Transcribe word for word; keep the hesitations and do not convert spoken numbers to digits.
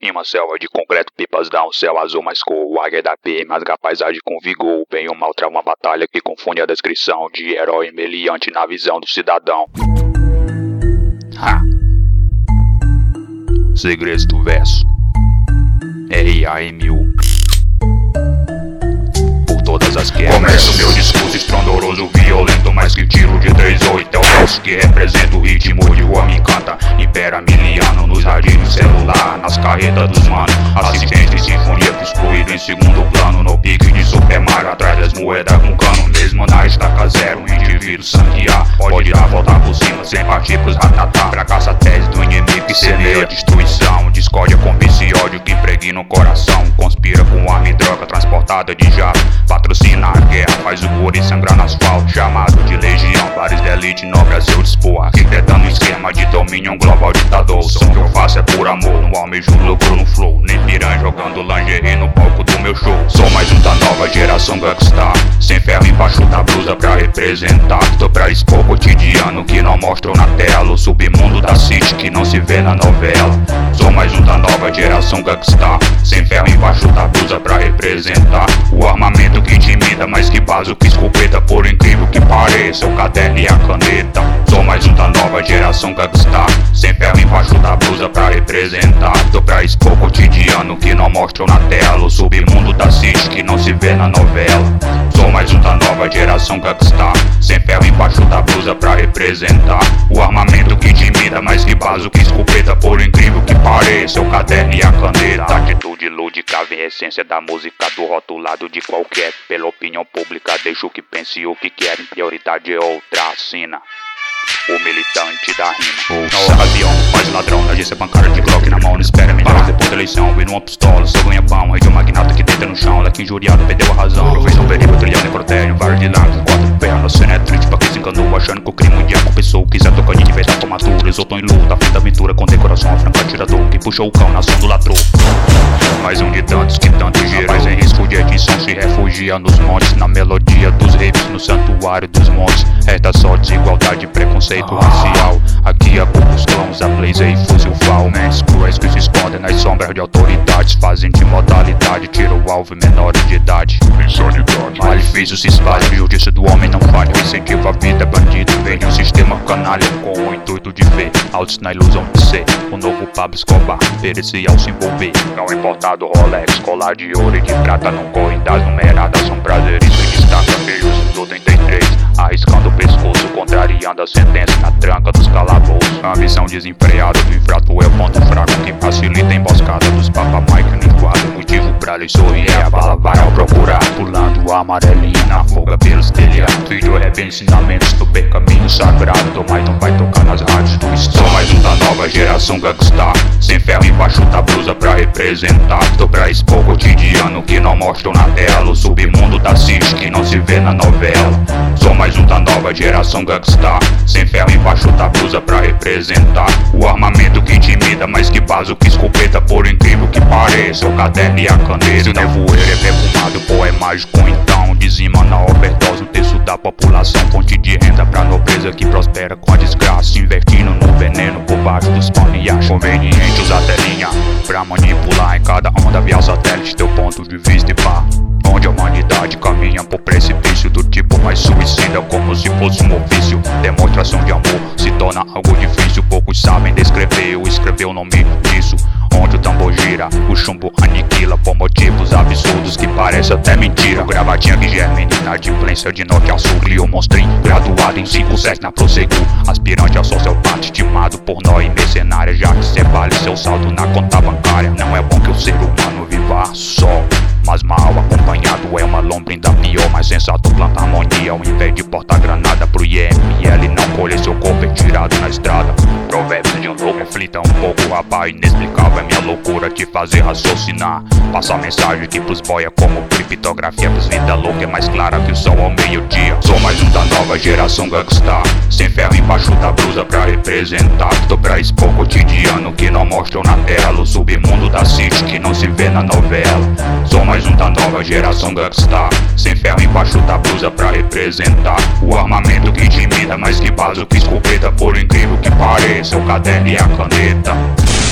Em uma selva de concreto, pipas dão céu azul mais cor. O águia da P M rasga a paisagem com vigor. O bem e o mal trava uma batalha que confunde a descrição de herói meliante na visão do cidadão. Ha. Segredos do verso. R A M U. Por todas as guerras. Começa o meu discurso estrondoroso, violento, mais que tiro de três oito. É o verso que representa o ritmo de rua, me encanta. Impera miliano nos radinhos celular, nas carretas dos manos. Assistência e sinfonia que excluído em segundo plano. No pique de Super Mario, atrás das moedas com cano. Mesmo na estaca zero, um indivíduo sanguear. Pode dar a volta por cima, sem partir pros ratatá. Fracassa a tese do inimigo que semeia destruição. Discórdia com vício e ódio que impregna o coração. Conspira com arma e droga transportada de jato. Patrocina a guerra, faz o guri sangrar no asfalto. Chamado de legião, vários de elite nobre a seu dispor. Arquitetando um esquema de domínio global ditador. O som que eu faço é por amor, não almejo lucro no flow. Nem piranha jogando lingerie no palco do meu show. Sou mais um da nova geração gangstar, sem ferro embaixo da blusa pra representar. Tô pra expor o cotidiano que não mostram na tela. O submundo da city que não se vê na novela. Sou mais um da nova geração gangstar, sem ferro embaixo da blusa pra representar. O armamento que intimida, mais que base que escopeta. Por incrível que pareça, o caderno e a caneta. Sou mais um da nova geração gangstar, sem ferro embaixo da blusa pra representar. Tô pra expor o cotidiano que não mostram na tela. O submundo da city que não se vê na novela. Sou mais um da nova geração gangstar, sem ferro embaixo da blusa pra representar. O armamento que intimida, mais que base que escopeta. Por incrível que pareça, o caderno e a caneta. Atitude lúdica vem a essência da música, do rotulado de qualquer. Pela opinião pública, deixo que pense o que querem. Prioridade é outra, assina o militante da rima. Ouça avião, faz ladrão, na agência bancária de Glock na mão. Não espera melhor depois da eleição. Vira uma pistola, só ganha pão. Rei de um magnata que deita no chão. Leque injuriado, perdeu a razão. Professor perigo, trilhado em cortério. Vários de lados, quatro pernas. Cena é triste pra quem se enganou, achando que o crime mundial compensou. Quiser tocar de vez da formatura. Exultou em luta, fim da aventura com decoração. A franca atirador que puxou o cão na ação do ladrão. Mais um de tantos que tanto gerou. Mas em risco de extinção se refugia nos montes. Na melodia dos rapes, no santuário dos montes. Resta só desigualdade e preconceito racial. Aqui há poucos clãos, a blazer e fuzil fal. Mentes cruéis que se escondem nas sombras de autoridades. Fazem de modalidade, tira o alvo e menores de idade. Insanidade, malefício se espalha, a justiça do homem não falha. Incentiva a vida, bandido, vem de um sistema canalha. Com o intuito de ver, altos na ilusão de ser o novo Pablo Escobar, perecer ao se envolver. Não importado Rolex, colar de ouro e de prata. Não correm das numeradas, são prazeres que destacam. Beijos do oitenta e três, arriscando o pescoço, contrariando a sentença na tranca dos calabouços. Ambição desenfreada do infrato é o ponto fraco que facilita a emboscada dos Papa Mike no enquadro. Motivo pra lhe sorrir é a bala vai ao procurar. Pulando a amarelinha na fuga pelos telhados. Filho recebe ensinamentos do percaminho sagrado. Tô mais não vai tocar nas rádios do estado. Sou mais um da nova geração gangstar, sem ferro embaixo da blusa pra representar. Tô pra expor o cotidiano que não mostram na tela. O submundo da city que não se vê na novela. Sou mais um da nova geração gangstar, sem ferro embaixo da blusa pra representar. O armamento que intimida, mais que base que escopeta. Por incrível que pareça, o caderno e a caneta. Se o nevoeiro é perfumado, pô é mágico então. Dizima na overdose um terço da população. Fonte de renda pra nobreza que prospera com a desgraça. Investindo no veneno por baixo dos panos e acha conveniente usar telinha pra manipular em cada onda via satélite teu ponto de vista e pá. Onde a humanidade caminha por precipício do tipo mais suicida, como se fosse um ofício. Demonstração de amor se torna algo difícil. Poucos sabem descrever ou escrever o nome disso. Onde o tambor gira, o chumbo aniquila por motivos absurdos que parece até mentira. Gravatinha que germina inadimplência de norte a sul. Criou monstrinho, graduado em cinco sete na Prosegur. Aspirante a sociopata, estimado por nós e mercenária. Já que cê vale seu saldo na conta bancária. Não é bom que o ser humano viva só, mas mal acompanhado é uma lombra ainda pior. Mais sensato planta harmonia ao invés de portar granada pro I M L. Não colhe seu corpo é tirado na estrada. Provérbios de um louco reflita um pouco, rapaz. Inexplicável é minha loucura te fazer raciocinar. Passar mensagem que pros boia como criptografia. Pros vida louca é mais clara que o sol ao meio-dia. Sou mais um da nova geração gangstar, sem ferro embaixo da blusa pra representar. Tô pra expor o cotidiano que não mostram na tela. O submundo da city que não se vê na novela. Sou mais um da nova geração gangstar, sem ferro embaixo da blusa pra representar. O armamento que intimida, mais que base que escopeta. Por incrível que pareça, o caderno e a caneta.